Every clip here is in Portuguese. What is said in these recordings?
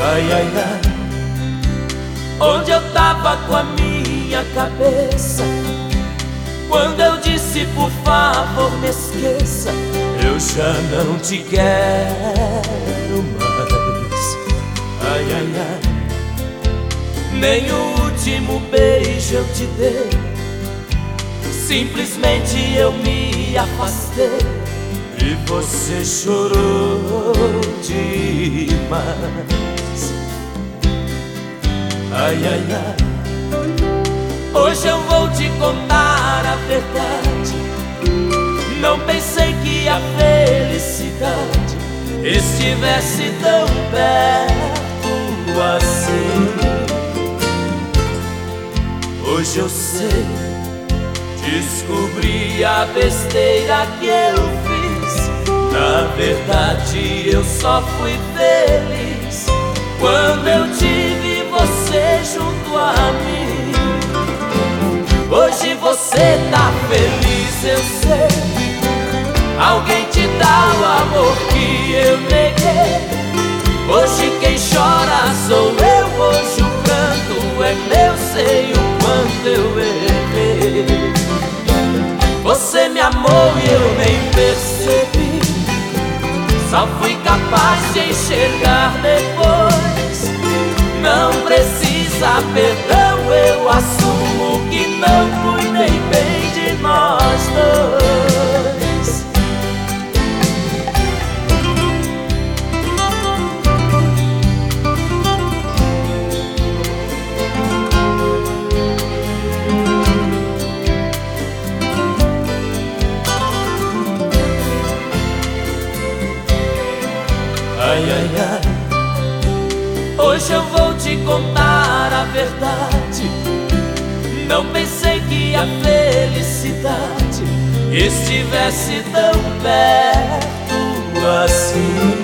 Ai, ai, ai, onde eu tava com a minha cabeça quando eu disse por favor me esqueça? Eu já não te quero mais. Ai, ai, ai, nem o último beijo eu te dei, simplesmente eu me afastei e você chorou demais. Ai, ai, ai, hoje eu vou te contar a verdade. Não pensei que a felicidade estivesse tão perto assim. Hoje eu sei, descobri a besteira que eu fiz. Na verdade eu só fui feliz quando eu tive você junto a mim. Hoje você tá feliz, eu sei. Alguém te dá o amor que eu neguei. Hoje quem chora sou eu. Hoje o pranto é meu, sei o quanto eu errei. Você me amou e eu nem percebi. Só fui capaz de enxergar depois. Não precisa perdão, eu assumo que não cuidei bem de nós dois. Ai, ai, ai, hoje eu vou te contar a verdade. Não pensei que a felicidade estivesse tão perto assim.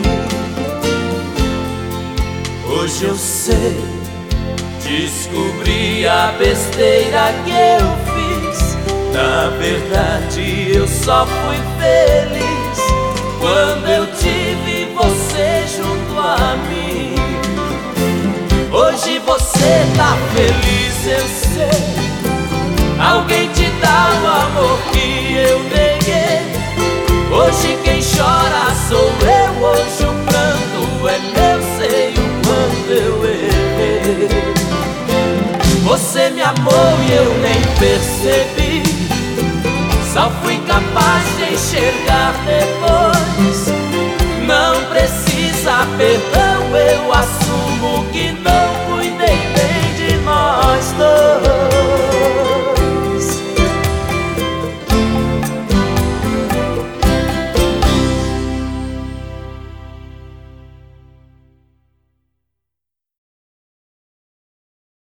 Hoje eu sei, descobri a besteira que eu fiz. Na verdade eu só fui feliz quando eu tive você junto a mim. Hoje você tá feliz, eu sei. Alguém te dá o amor que eu neguei. Hoje quem chora sou eu. Hoje o pranto é meu, sei o quanto eu errei. Você me amou e eu nem percebi. Só fui capaz de enxergar depois. Não precisa perdão,